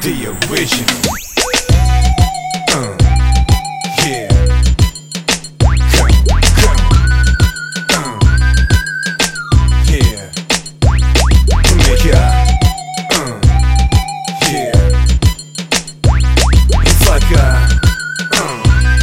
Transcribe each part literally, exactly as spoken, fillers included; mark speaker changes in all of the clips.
Speaker 1: The original. Uh, yeah. Come, come. Uh, yeah. Make ya. Uh, yeah. It's like a. Uh,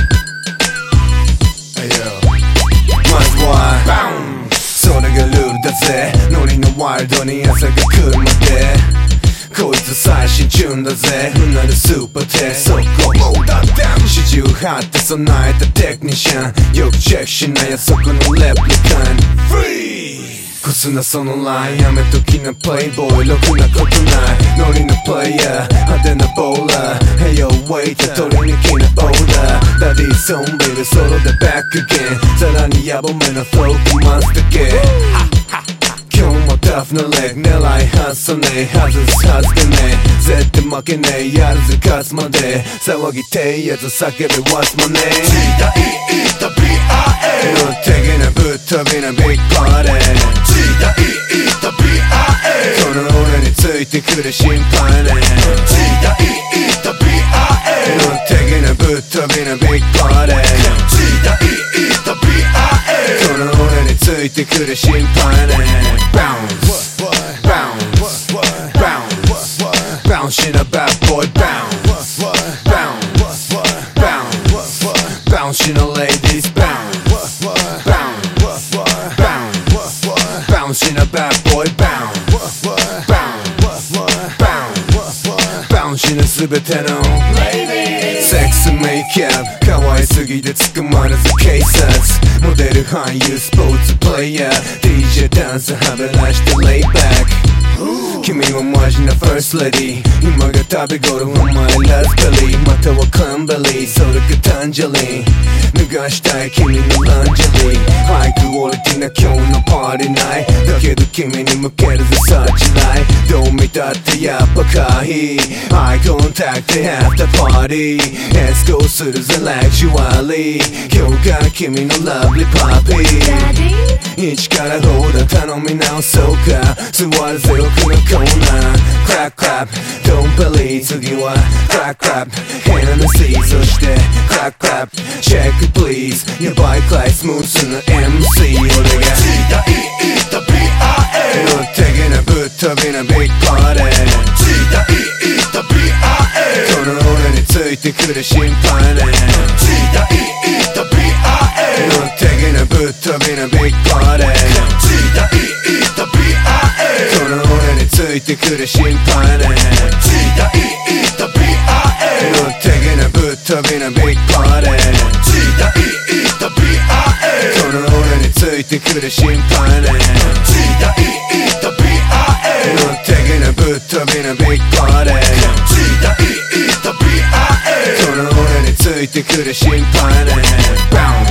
Speaker 1: yo. まずは、バウン。それがルールだぜ。ノリのワイルドに朝が来るまで。こいつ最新チューンだぜ。うなるスーパーテそこもうだって四十八って備えたテクニシャン。よくチェックしないやそこのレプリカン。フリーこすなそのライン。やめときなプレイボーイ。ろくなことないノリのプレイヤー。派手なボーラー。Hey yo wait 取りにきなオーダー。ダディソンベイビーソロでバックゲン。さらにヤボめなフローとマスターゲー。今日もタフなレッグ狙い外さねえ外すはずがねえ絶対負けねえやるぜ勝つまで騒ぎてえやつ叫べ What's my name 時代いった ビーアーエー 無敵なぶっ飛びなビッグパーティー時代いった ビーアーエー この俺についてくる心配ね時代いった ビーアーエー 無敵なぶっ飛びなビッグパーティー時代いった ビーアーエー この俺についてくる心配ねBounce, bounce, bounce, bouncing a bad boy, bounce, bounce, bounce, bouncing a ladies, bounce, bounce, bounce, bouncing a bad boy, bounce, bounce, bounce, bouncing a 全ての ladies, セックスメイキャップ可愛すぎて捕まらず警察モデル俳優スポーツプレイヤー ディージェー ダンスはべらしてレイバック君はマジなファーストレディ今が食べ頃お前ラズベリーまたはクランベリーそれがタンジェリン脱がしたい君のランジェリーハイクオリティな今日のパーティーナイトだけど君に向けるぜサーチライトどう見たってやっぱ可愛いアイコンタクトでアフターパーティーエスコするぜラクチュアリー今日から君のラブリーパピー一からほら頼み直そうか座るぜ奥のコーナークラッククラップドンペリー次はクラッククラップ変なシーそしてクラッククラップチェックプリーズやばいくらいスムースな エムシー 俺が時代いった ビーアーエー 無敵なぶっ飛びなビッグパーティー時代いった ビーアーエー この俺についてくる心配ね時代いった ビーアーエー 無敵なぶっ飛びなビッグパーティー時代いった ビーアーエー この俺についてくる心配ね時代いった ビーアーエー 無敵なぶっ飛びなビッグパーティー時代いった ビーアーエー この俺についてくる心配ね時代いった ビーアーエー 無敵なぶっ飛びなビッグパーティー時代いった ビーアーエー この俺についてくる心配ね